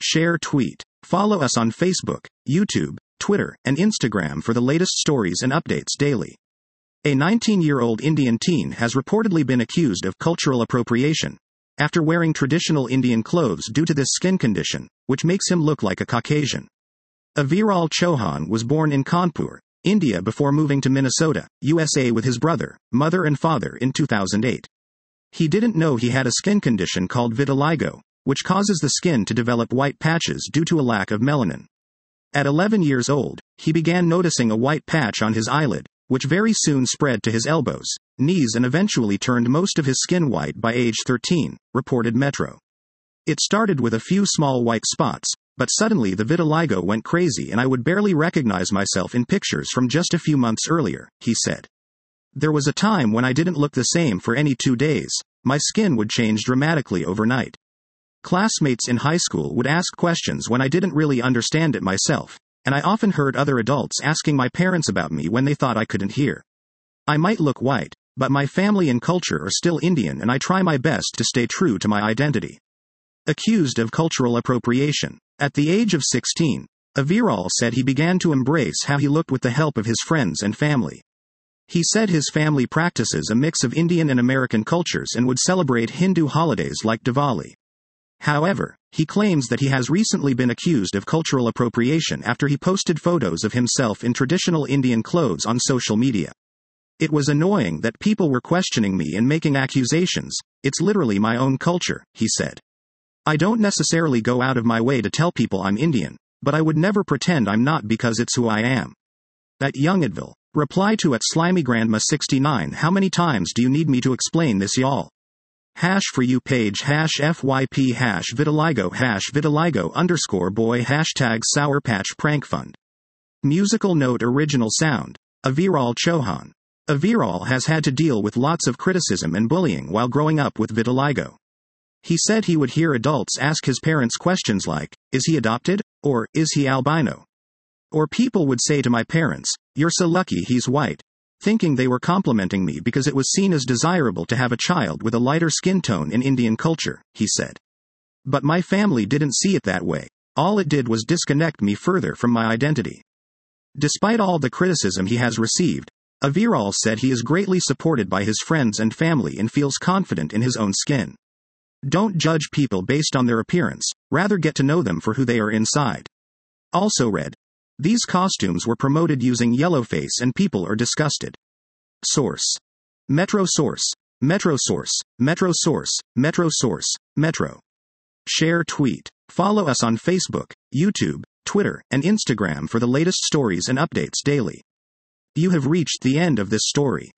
Share tweet. Follow us on Facebook, YouTube, Twitter, and Instagram for the latest stories and updates daily. A 19-year-old Indian teen has reportedly been accused of cultural appropriation after wearing traditional Indian clothes due to this skin condition, which makes him look like a Caucasian. Aviral Chauhan was born in Kanpur, India before moving to Minnesota, USA with his brother, mother and father in 2008. He didn't know he had a skin condition called vitiligo, which causes the skin to develop white patches due to a lack of melanin. At 11 years old, he began noticing a white patch on his eyelid, which very soon spread to his elbows, knees and eventually turned most of his skin white by age 13, reported Metro. It started with a few small white spots, but suddenly the vitiligo went crazy and I would barely recognize myself in pictures from just a few months earlier, he said. There was a time when I didn't look the same for any 2 days. My skin would change dramatically overnight. Classmates in high school would ask questions when I didn't really understand it myself, and I often heard other adults asking my parents about me when they thought I couldn't hear. I might look white, but my family and culture are still Indian and I try my best to stay true to my identity. Accused of cultural appropriation. At the age of 16, Aviral said he began to embrace how he looked with the help of his friends and family. He said his family practices a mix of Indian and American cultures and would celebrate Hindu holidays like Diwali. However, he claims that he has recently been accused of cultural appropriation after he posted photos of himself in traditional Indian clothes on social media. It was annoying that people were questioning me and making accusations. It's literally my own culture, he said. I don't necessarily go out of my way to tell people I'm Indian, but I would never pretend I'm not because it's who I am. At Youngadville, reply to @SlimyGrandma69. How many times do you need me to explain this, y'all? For you page #FYP #vitiligo #vitiligo_boy #Sour Patch Prank Fund. Musical note. Original sound. Aviral Chauhan. Aviral has had to deal with lots of criticism and bullying while growing up with vitiligo. He said he would hear adults ask his parents questions like, "Is he adopted?" or "Is he albino?" Or people would say to my parents, "You're so lucky he's white," thinking they were complimenting me because it was seen as desirable to have a child with a lighter skin tone in Indian culture, he said. But my family didn't see it that way. All it did was disconnect me further from my identity. Despite all the criticism he has received, Aviral said he is greatly supported by his friends and family and feels confident in his own skin. Don't judge people based on their appearance, rather get to know them for who they are inside. Also read. These costumes were promoted using yellowface and people are disgusted. Source. Metro Source. Metro Source. Metro Source. Metro Source. Metro. Share tweet. Follow us on Facebook, YouTube, Twitter, and Instagram for the latest stories and updates daily. You have reached the end of this story.